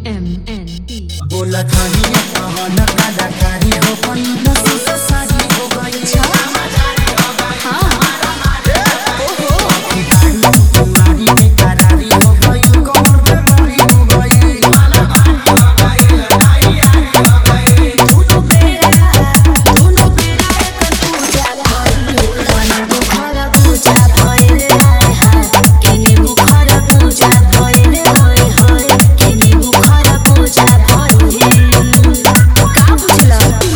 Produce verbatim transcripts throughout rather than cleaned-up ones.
M N B बोला थानी कहन कलाकारी हो गई नसी से शादी हो गई तुम्हारी बेकरारी हो गई कौन बेमारी हो गई दोनों बेरा दोनों बेरा एक पूजा भइल बुखार पूजा भइल हाय हाय केने बुखार पूजा भइल होय होय केने बुखार पूजा भइल का बुझला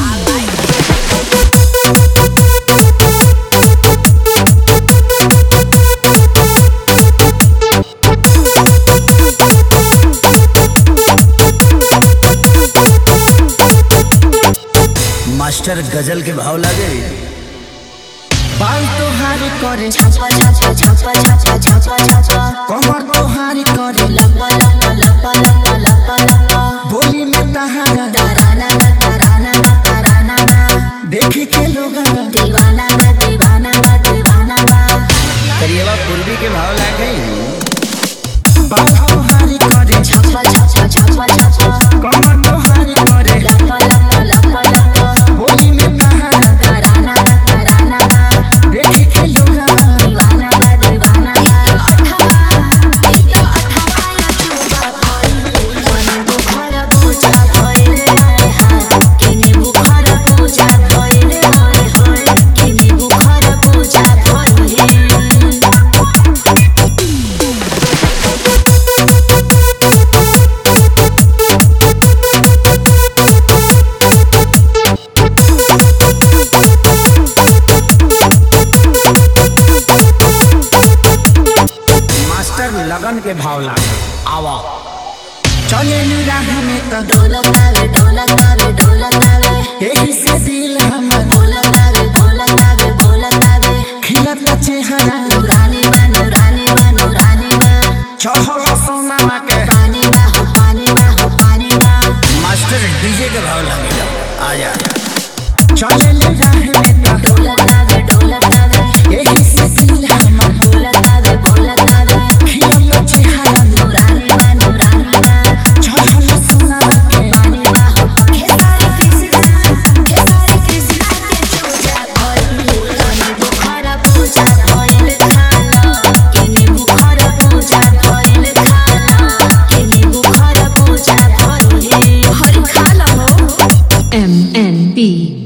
मास्टर गजल के भाव लगे बाल तोहारी करे छापा छापा छापा छापा छापा छापा कमर तोहारी करे लपा लपा लपा लपा लपा लपा बोली में तहारा तराना ना तराना ना तराना ना देखे के लोग दीवाना ना दीवाना ना दीवाना ना करिएवा पूर्वी के भाव लगे बाल तोहारी करे छापा छापा छापा छापा कमर तोहारी करे लपा लपा लपा लपा बोली में तहारा तराना ना तराना ना देखे के लोग दीवाना ना दीवाना ना अठवा एक अठवा या चुबा भइल केने बुखार पूजा भइल हाय हाय केने बुखार पूजा भइल होय होय केने बुखार पूजा भइल मास्टर लगन के भाव लागे आवा चले राह में तो ढोलक आवे ढोलक आवे ढोलक आवे यही से दिल हमर ढोलक आवे ढोलक आवे ढोलक आवे खिलत चेहरा नूरानी बा नूरानी बा नूरानी बा चढ़ल सोना के पानी बा हो पानी बा हो पानी बा मास्टर डीजे के भाव लागे आजा चले राह में तो ढोलक आवे ढोलक आवे यही से दिल हमर ढोलक आवे ढोलक आवे खिलत चेहरा नूरानी बा नूरानी बा चढ़ल सोना के पानी बा हो खेसारी कृष्णा खेसारी कृष्णा के पूजा भइल केने बुखार पूजा भइल खाना केने बुखार पूजा भइल खाना केने बुखार पूजा भइल हरि खाला हो M N B